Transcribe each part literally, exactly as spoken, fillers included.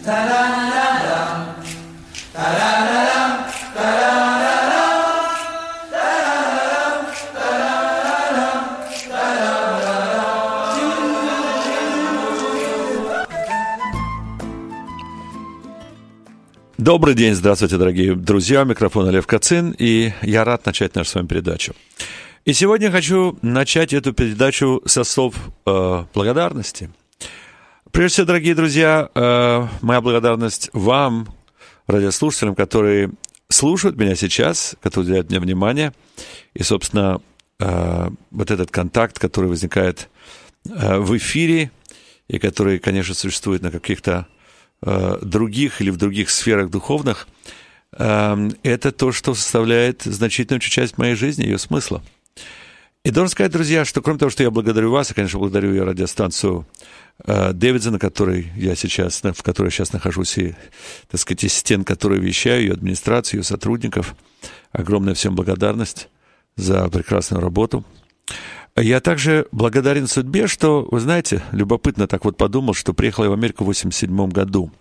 Добрый день, здравствуйте, дорогие друзья. У микрофона Лев Кацин, и я рад начать нашу с вами передачу. И сегодня я хочу начать эту передачу со слов э, благодарности. Прежде всего, дорогие друзья, э, моя благодарность вам, радиослушателям, которые слушают меня сейчас, которые уделяют мне внимание. И, собственно, э, вот этот контакт, который возникает э, в эфире, и который, конечно, существует на каких-то других или в других сферах духовных, это то, что составляет значительную часть моей жизни, ее смысла. И должен сказать, друзья, что кроме того, что я благодарю вас, и, конечно, благодарю я радиостанцию Дэвидсон, на которой я сейчас, в которой я сейчас нахожусь, и, так сказать, из стен которой вещаю, ее администрацию, ее сотрудников, огромная всем благодарность за прекрасную работу. Я также благодарен судьбе, что, вы знаете, любопытно так вот подумал, что приехал я в Америку в восемьдесят седьмом году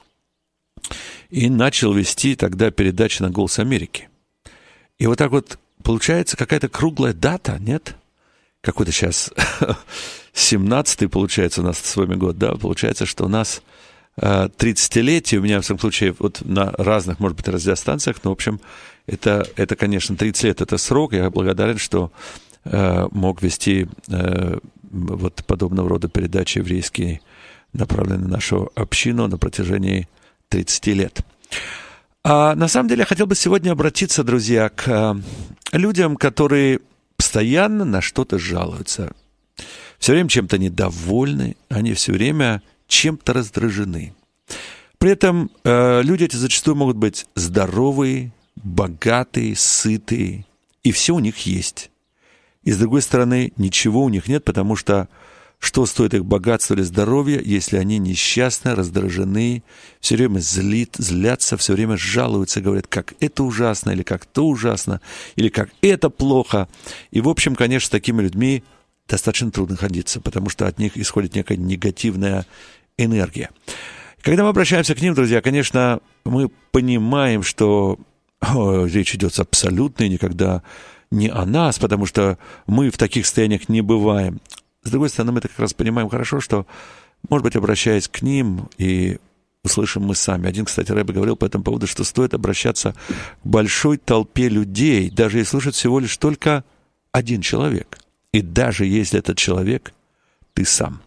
и начал вести тогда передачи на «Голос Америки». И вот так вот получается какая-то круглая дата, нет? Какой-то сейчас семнадцатый, получается, у нас с вами год, да? Получается, что у нас тридцатилетие, у меня, в всяком случае, вот на разных, может быть, радиостанциях, но, в общем, это, это, конечно, тридцать лет, это срок. Я благодарен, что мог вести э, вот подобного рода передачи еврейские, направленные на нашу общину на протяжении тридцати лет. А на самом деле я хотел бы сегодня обратиться, друзья, к людям, которые постоянно на что-то жалуются, все время чем-то недовольны, они все время чем-то раздражены. При этом э, люди эти зачастую могут быть здоровые, богатые, сытые, и все у них есть. И, с другой стороны, ничего у них нет, потому что что стоит их богатство или здоровье, если они несчастны, раздражены, все время злит, злятся, все время жалуются, говорят, как это ужасно, или как то ужасно, или как это плохо. И, в общем, конечно, с такими людьми достаточно трудно ходиться, потому что от них исходит некая негативная энергия. Когда мы обращаемся к ним, друзья, конечно, мы понимаем, что о, речь идет абсолютно и никогда не о нас, потому что мы в таких состояниях не бываем. С другой стороны, мы как раз понимаем хорошо, что, может быть, обращаясь к ним, и услышим мы сами. Один, кстати, Рэбби говорил по этому поводу, что стоит обращаться к большой толпе людей, даже если слушает всего лишь только один человек. И даже если этот человек — ты сам.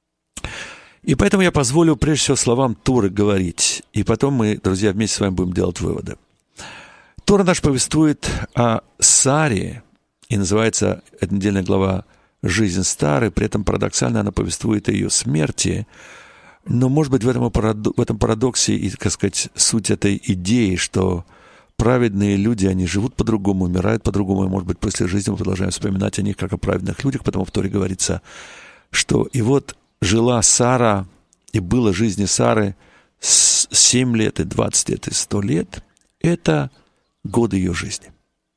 И поэтому я позволю, прежде всего, словам Торы говорить. И потом мы, друзья, вместе с вами будем делать выводы. Тора наш повествует о Саре, и называется эта недельная глава «Жизнь Сары», при этом парадоксально она повествует о ее смерти, но, может быть, в этом, в этом парадоксе и, так сказать, суть этой идеи, что праведные люди, они живут по-другому, умирают по-другому, и, может быть, после жизни мы продолжаем вспоминать о них как о праведных людях, потому в Торе говорится, что и вот жила Сара, и было жизни Сары семь лет, и двадцать лет, и сто лет, это годы ее жизни.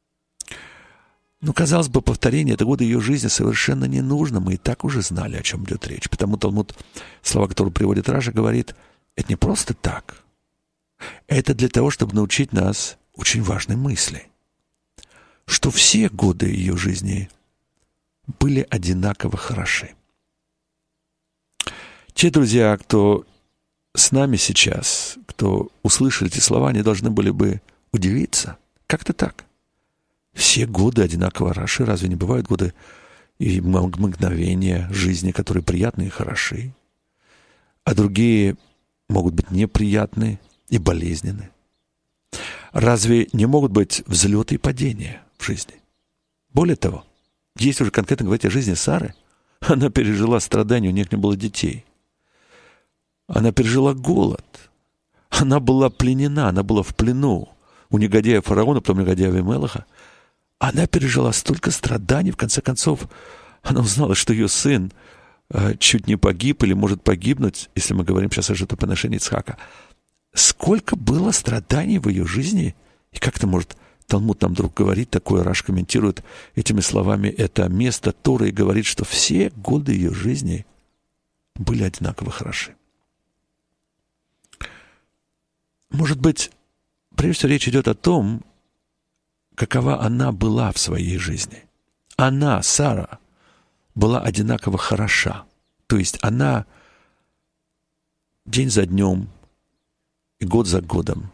Ну, казалось бы, повторение — это годы ее жизни совершенно не нужно. Мы и так уже знали, о чем идет речь. Потому Талмуд, слова, которые приводит Раши, говорит, это не просто так. Это для того, чтобы научить нас очень важной мысли, что все годы ее жизни были одинаково хороши. Те друзья, кто с нами сейчас, кто услышали эти слова, они должны были бы удивиться. Как-то так. Все годы одинаково хороши. Разве не бывают годы и мгновения жизни, которые приятны и хороши, а другие могут быть неприятны и болезненны? Разве не могут быть взлеты и падения в жизни? Более того, если уже конкретно говорить о жизни Сары, она пережила страдания, у них не было детей. Она пережила голод. Она была пленена, она была в плену у негодяя фараона, потом негодяя Авимелеха. Она пережила столько страданий, в конце концов, она узнала, что ее сын э, чуть не погиб или может погибнуть, если мы говорим сейчас о жертвоприношении Ицхака. Сколько было страданий в ее жизни, и как-то, может, Талмуд нам вдруг говорит такое, Раш комментирует этими словами это место Торы и говорит, что все годы ее жизни были одинаково хороши. может быть, прежде всего речь идет о том, какова она была в своей жизни. Она, Сара, была одинаково хороша. То есть она день за днем и год за годом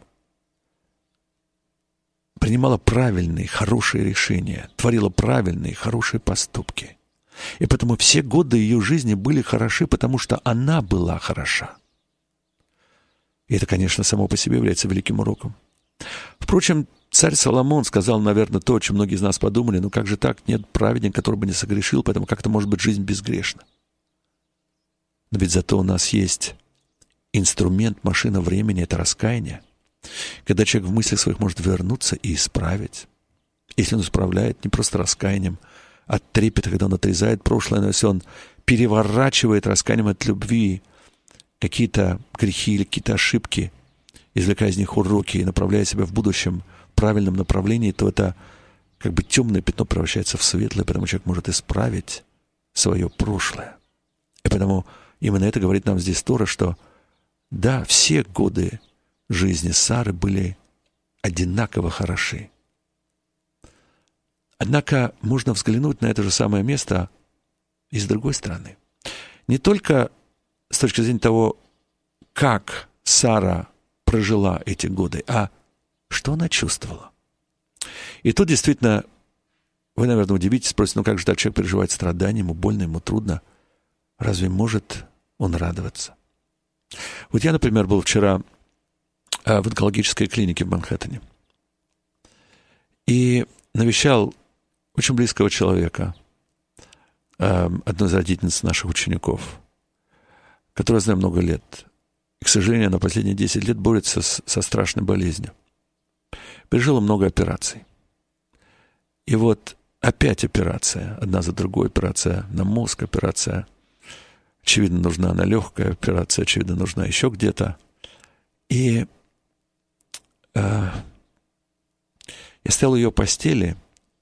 принимала правильные, хорошие решения, творила правильные, хорошие поступки. И потому все годы ее жизни были хороши, потому что она была хороша. И это, конечно, само по себе является великим уроком. Впрочем, царь Соломон сказал, наверное, то, о чем многие из нас подумали: ну как же так, нет праведника, который бы не согрешил, поэтому как-то может быть жизнь безгрешна. Но ведь зато у нас есть инструмент, машина времени — это раскаяние. Когда человек в мыслях своих может вернуться и исправить. Если он исправляет не просто раскаянием от трепета, когда он отрезает прошлое, но если он переворачивает раскаянием от любви какие-то грехи или какие-то ошибки, извлекая из них уроки и направляя себя в будущем в правильном направлении, то это как бы темное пятно превращается в светлое, потому человек может исправить свое прошлое. И потому именно это говорит нам здесь Тора, что да, все годы жизни Сары были одинаково хороши. Однако можно взглянуть на это же самое место и с другой стороны. Не только с точки зрения того, как Сара прожила эти годы, а что она чувствовала. И тут действительно, вы, наверное, удивитесь, спросите, ну как же так человек переживает страдания, ему больно, ему трудно. Разве может он радоваться? Вот я, например, был вчера в онкологической клинике в Манхэттене и навещал очень близкого человека, одну из родительниц наших учеников, которая, знаю, много лет. И, к сожалению, на последние десять лет борется с, со страшной болезнью. Пережила много операций. И вот опять операция, одна за другой, операция на мозг, операция, очевидно, нужна на легкая, операция, очевидно, нужна еще где-то. И э, я стоял у ее постели,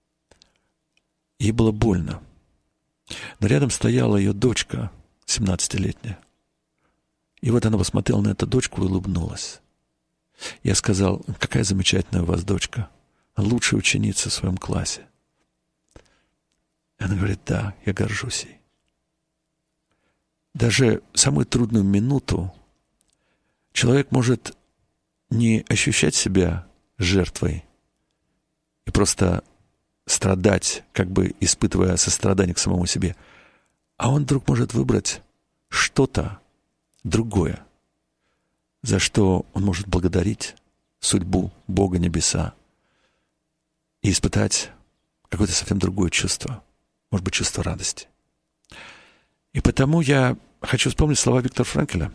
ей было больно. Но рядом стояла ее дочка, семнадцатилетняя. И вот она посмотрела на эту дочку и улыбнулась. Я сказал: какая замечательная у вас дочка, лучшая ученица в своем классе. И она говорит: да, я горжусь ей. Даже в самую трудную минуту человек может не ощущать себя жертвой и просто страдать, как бы испытывая сострадание к самому себе, а он вдруг может выбрать что-то другое, за что он может благодарить судьбу, Бога, небеса, и испытать какое-то совсем другое чувство, может быть, чувство радости. И потому я хочу вспомнить слова Виктора Франкеля,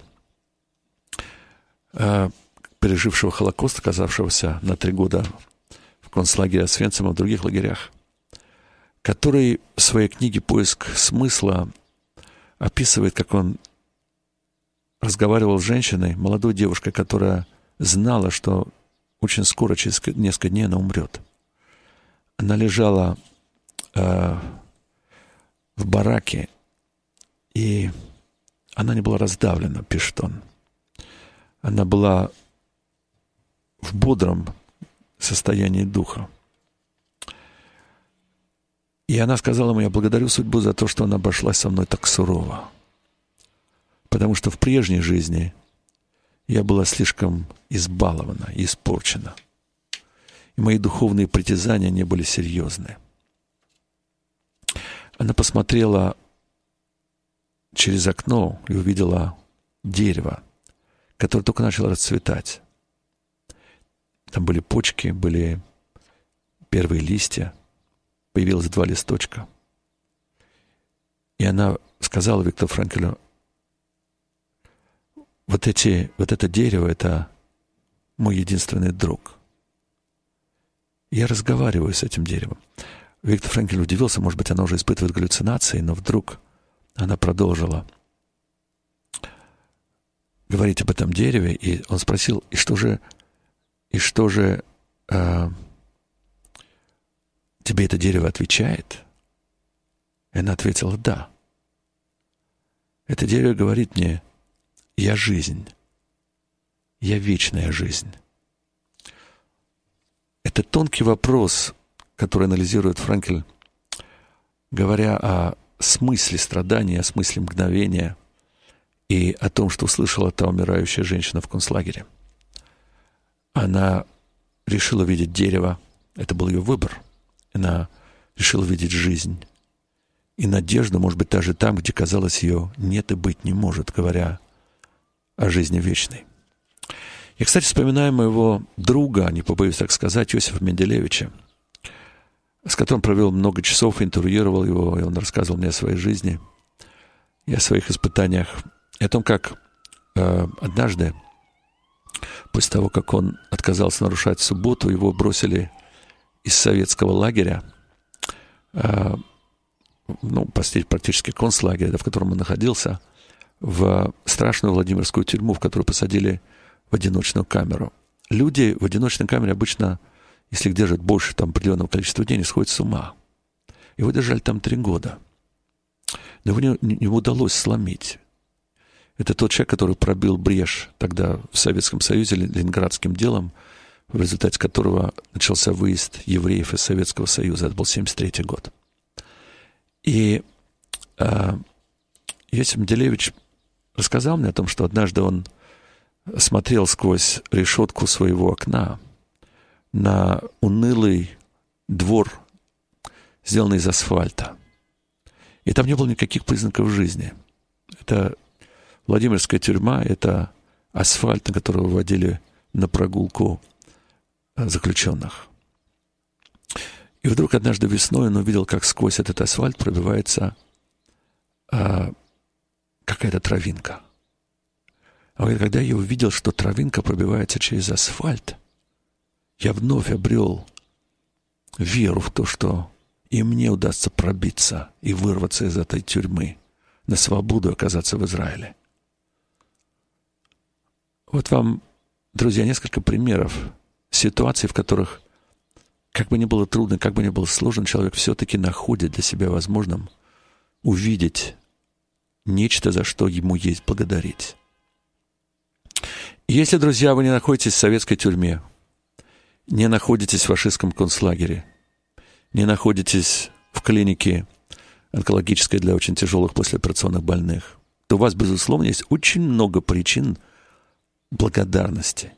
пережившего Холокост, оказавшегося на три года в концлагере Освенцима и в других лагерях, который в своей книге «Поиск смысла» описывает, как он разговаривал с женщиной, молодой девушкой, которая знала, что очень скоро, через несколько дней, она умрет. Она лежала э, в бараке, и она не была раздавлена, пишет он. Она была в бодром состоянии духа. И она сказала ему: я благодарю судьбу за то, что она обошлась со мной так сурово. Потому что в прежней жизни я была слишком избалована и испорчена. И мои духовные притязания не были серьезны. Она посмотрела через окно и увидела дерево, которое только начало расцветать. Там были почки, были первые листья, появилось два листочка. И она сказала Виктору Франкелю: вот, эти, вот это дерево — это мой единственный друг. Я разговариваю с этим деревом. Виктор Франкель удивился, может быть, она уже испытывает галлюцинации, но вдруг она продолжила говорить об этом дереве, и он спросил: и что же, и что же э, тебе это дерево отвечает? И она ответила: да. Это дерево говорит мне: я жизнь, я вечная жизнь? Это тонкий вопрос, который анализирует Франкль, говоря о смысле страдания, о смысле мгновения и о том, что услышала та умирающая женщина в концлагере. Она решила видеть дерево, это был ее выбор. Она решила видеть жизнь и надежду, может быть, даже там, где, казалось, ее нет и быть не может, говоря о жизни вечной. Я, кстати, вспоминаю моего друга, не побоюсь так сказать, Иосифа Менделевича, с которым провел много часов, интервьюировал его, и он рассказывал мне о своей жизни и о своих испытаниях, и о том, как э, однажды, после того, как он отказался нарушать субботу, его бросили из советского лагеря, э, ну, практически концлагеря, в котором он находился, в страшную Владимирскую тюрьму, в которую посадили в одиночную камеру. Люди в одиночной камере обычно, если их держат больше там, определенного количества дней, сходят с ума. Его держали там три года. Но его не, не удалось сломить. Это тот человек, который пробил брешь тогда в Советском Союзе ленинградским делом, в результате которого начался выезд евреев из Советского Союза. Это был семьдесят третий год. И э, Иосиф Менделевич рассказал мне о том, что однажды он смотрел сквозь решетку своего окна на унылый двор, сделанный из асфальта. И там не было никаких признаков жизни. Это Владимирская тюрьма, это асфальт, на который выводили на прогулку заключенных. И вдруг однажды весной он увидел, как сквозь этот асфальт пробивается а, какая-то травинка. А он, когда я увидел, что травинка пробивается через асфальт, я вновь обрел веру в то, что и мне удастся пробиться и вырваться из этой тюрьмы на свободу и оказаться в Израиле. Вот вам, друзья, несколько примеров ситуаций, в которых, как бы ни было трудно, как бы ни было сложно, человек все-таки находит для себя возможным увидеть нечто, за что ему есть благодарить. Если, друзья, вы не находитесь в советской тюрьме, не находитесь в фашистском концлагере, не находитесь в клинике онкологической для очень тяжелых послеоперационных больных, то у вас, безусловно, есть очень много причин благодарности.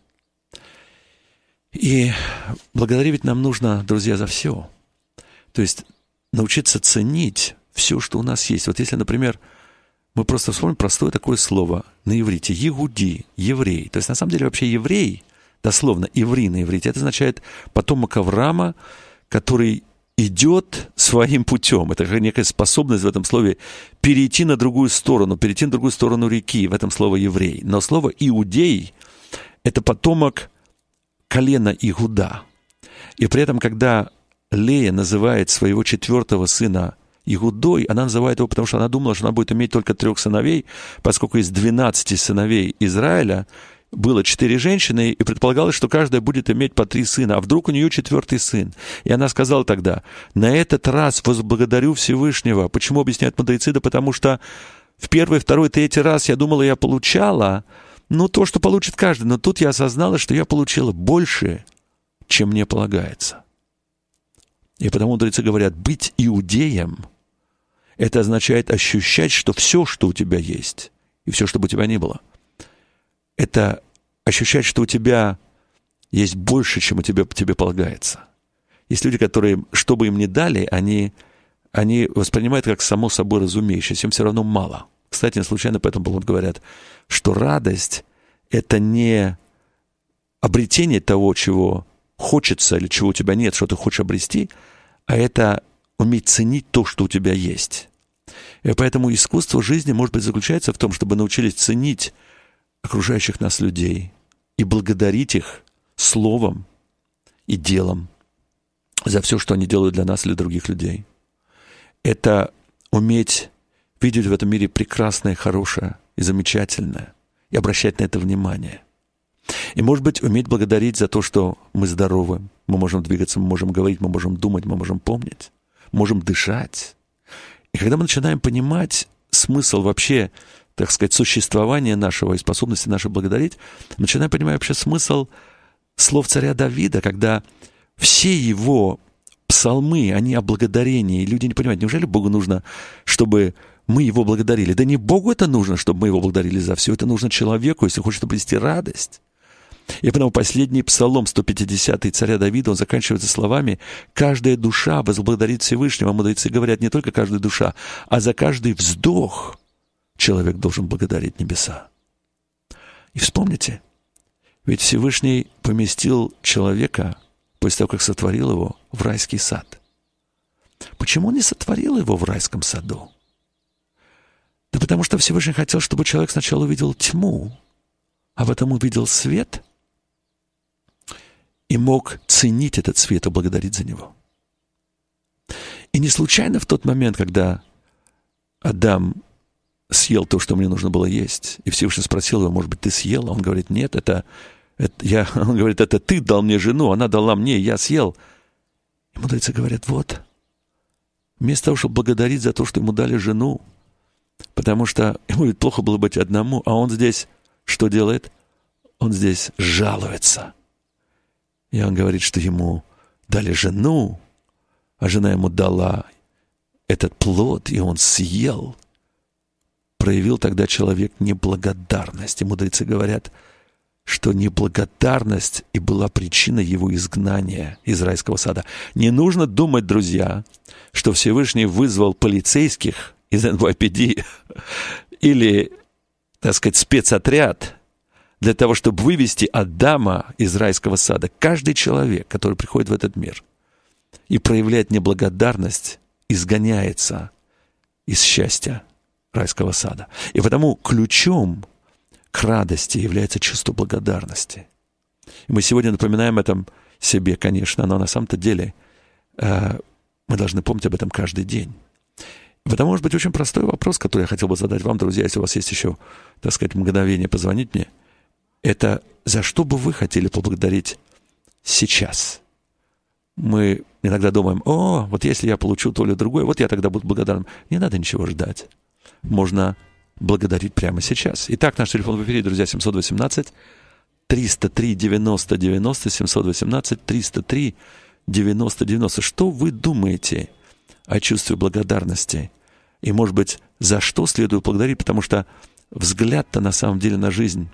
И благодарить нам нужно, друзья, за все. То есть научиться ценить все, что у нас есть. Вот если, например, мы просто вспомним простое такое слово на иврите. Егуди, еврей. То есть, на самом деле, вообще еврей, дословно, иври на иврите, это означает потомок Авраама, который идет своим путем. Это как некая способность в этом слове перейти на другую сторону, перейти на другую сторону реки, в этом слово еврей. Но слово иудей – это потомок колена Игуда. И при этом, когда Лея называет своего четвертого сына Игудой, она называет его, потому что она думала, что она будет иметь только трех сыновей, поскольку из двенадцати сыновей Израиля было четыре женщины, и предполагалось, что каждая будет иметь по три сына, а вдруг у нее четвертый сын. И она сказала тогда: на этот раз возблагодарю Всевышнего. Почему, объясняют мудрецы? Да потому что в первый, второй, третий раз я думала, я получала, ну, то, что получит каждый. Но тут я осознала, что я получила больше, чем мне полагается. И потому мудрецы говорят, быть иудеем — это означает ощущать, что все, что у тебя есть, и все, что бы у тебя ни было, это ощущать, что у тебя есть больше, чем у тебя, тебе полагается. Есть люди, которые, что бы им ни дали, они, они воспринимают как само собой разумеющееся, им все равно мало. Кстати, не случайно поэтому вот говорят, что радость — это не обретение того, чего хочется или чего у тебя нет, что ты хочешь обрести, а это уметь ценить то, что у тебя есть. И поэтому искусство жизни, может быть, заключается в том, чтобы научились ценить окружающих нас людей и благодарить их словом и делом за все, что они делают для нас или других людей. Это уметь видеть в этом мире прекрасное, хорошее и замечательное, и обращать на это внимание. И, может быть, уметь благодарить за то, что мы здоровы, мы можем двигаться, мы можем говорить, мы можем думать, мы можем помнить, можем дышать. И когда мы начинаем понимать смысл вообще так сказать, существования нашего и способности нашей благодарить, начинаем понимать вообще смысл слов царя Давида, когда все его псалмы, они о благодарении, и люди не понимают, неужели Богу нужно, чтобы мы его благодарили? Да не Богу это нужно, чтобы мы его благодарили за все, это нужно человеку, если хочет обрести радость. И потому последний псалом, сто пятидесятый царя Давида, он заканчивается словами: «Каждая душа возблагодарит Всевышнего». Мудрецы говорят, не только каждая душа, а за каждый вздох человек должен благодарить небеса. И вспомните, ведь Всевышний поместил человека, после того, как сотворил его, в райский сад. Почему он не сотворил его в райском саду? Да потому что Всевышний хотел, чтобы человек сначала увидел тьму, а потом увидел свет и мог ценить этот свет и благодарить за него. И не случайно в тот момент, когда Адам съел то, что мне нужно было есть, и Всевышний спросил его: может быть, ты съел? А он говорит: нет, это, это я, он говорит, это ты дал мне жену, она дала мне, я съел. И мудрецы говорят: вот, вместо того, чтобы благодарить за то, что ему дали жену, потому что ему ведь плохо было быть одному, а он здесь что делает? Он здесь жалуется. И он говорит, что ему дали жену, а жена ему дала этот плод, и он съел. Проявил тогда человек неблагодарность. И мудрецы говорят, что неблагодарность и была причиной его изгнания из райского сада. Не нужно думать, друзья, что Всевышний вызвал полицейских из эн вай пи ди или, так сказать, спецотряд для того, чтобы вывести Адама из райского сада. Каждый человек, который приходит в этот мир и проявляет неблагодарность, изгоняется из счастья райского сада. И потому ключом к радости является чувство благодарности. И мы сегодня напоминаем этом себе, конечно, но на самом-то деле э, мы должны помнить об этом каждый день. И потому, может быть, очень простой вопрос, который я хотел бы задать вам, друзья, если у вас есть еще, так сказать, мгновение позвонить мне. Это: за что бы вы хотели поблагодарить сейчас? Мы иногда думаем: о, вот если я получу то или другое, вот я тогда буду благодарным. Не надо ничего ждать. Можно благодарить прямо сейчас. Итак, наш телефон в эфире, друзья, семь один восемь, триста три девяносто девяносто, семь один восемь, триста три девяносто девяносто. Что вы думаете о чувстве благодарности? И, может быть, за что следует благодарить? Потому что взгляд-то на самом деле на жизнь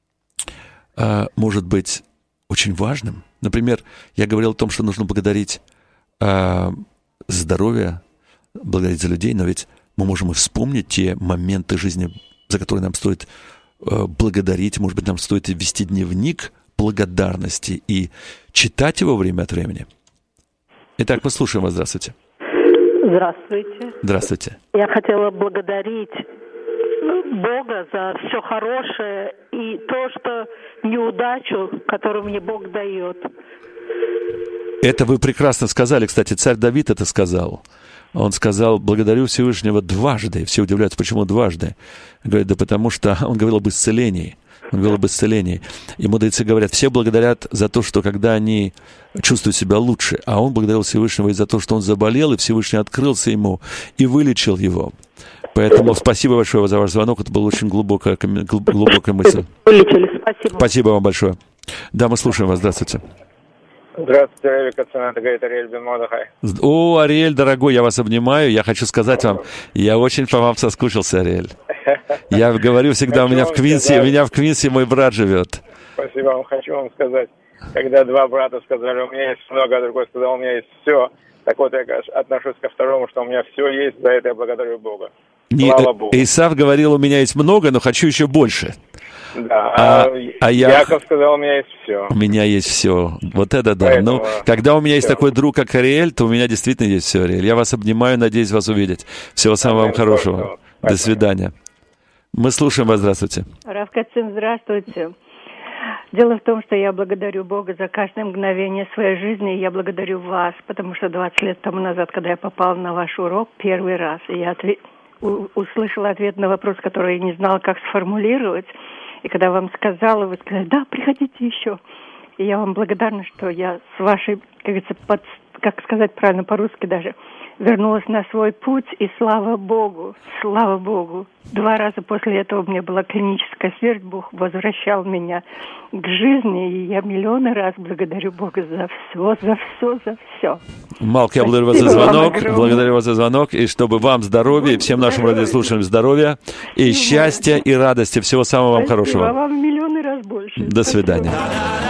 а, может быть очень важным. Например, я говорил о том, что нужно благодарить а, за здоровье, благодарить за людей, но ведь мы можем и вспомнить те моменты жизни, за которые нам стоит э, благодарить. Может быть, нам стоит вести дневник благодарности и читать его время от времени. Итак, мы слушаем вас. Здравствуйте. Здравствуйте. Здравствуйте. Я хотела благодарить Бога за все хорошее и то, что неудачу, которую мне Бог дает. Это вы прекрасно сказали. Кстати, царь Давид это сказал. Он сказал: благодарю Всевышнего дважды. Все удивляются, почему дважды. Говорит, да потому что он говорил об исцелении. Он говорил об исцелении. И мудрецы говорят, все благодарят за то, что когда они чувствуют себя лучше, а он благодарил Всевышнего и за то, что он заболел, и Всевышний открылся ему и вылечил его. Поэтому спасибо большое за ваш звонок. Это была очень глубокая, глубокая мысль. Вылечили, спасибо. Спасибо вам большое. Да, мы слушаем вас. Здравствуйте. Здравствуйте, Ариэль Кацин, это говорит Ариэль бен Мордехай. О, Ариэль, дорогой, я вас обнимаю. Я хочу сказать вам, я очень по вам соскучился, Ариэль. Я говорю всегда, у меня в Квинсе, у меня в Квинсе мой брат живет. Спасибо вам, хочу вам сказать, когда два брата сказали, у меня есть много, а другой сказал, у меня есть все. Так вот, я отношусь ко второму, что у меня все есть, за это я благодарю Бога. Не, Слава Богу. Исав говорил, у меня есть много, но хочу еще больше. Да, а, а, а я... Яков сказал, у меня есть все. У меня есть все. Вот это да. Поэтому... Ну, когда у меня есть все. такой друг, как Ариэль, то у меня действительно есть все, Ариэль. Я вас обнимаю, надеюсь вас увидеть. Всего самого вам хорошего. До свидания. Мы слушаем вас. Здравствуйте. Рав Кацин, здравствуйте. Дело в том, что я благодарю Бога за каждое мгновение своей жизни, и я благодарю вас, потому что двадцать лет тому назад, когда я попала на ваш урок первый раз, и я отве... у... услышала ответ на вопрос, который я не знала, как сформулировать, и когда вам сказала, вы сказали, да, приходите еще. И я вам благодарна, что я с вашей, как говорится, под... как сказать правильно по-русски даже, вернулась на свой путь, и слава Богу, слава Богу. Два раза после этого у меня была клиническая смерть, Бог возвращал меня к жизни, и я миллионы раз благодарю Бога за все, за все, за все. Малка, я благодарю вас за звонок, благодарю вас за звонок, и чтобы вам здоровья, и всем нашим радиослушателям здоровья, и счастья, и радости, всего самого вам хорошего. Спасибо, вам миллионы раз больше. До свидания.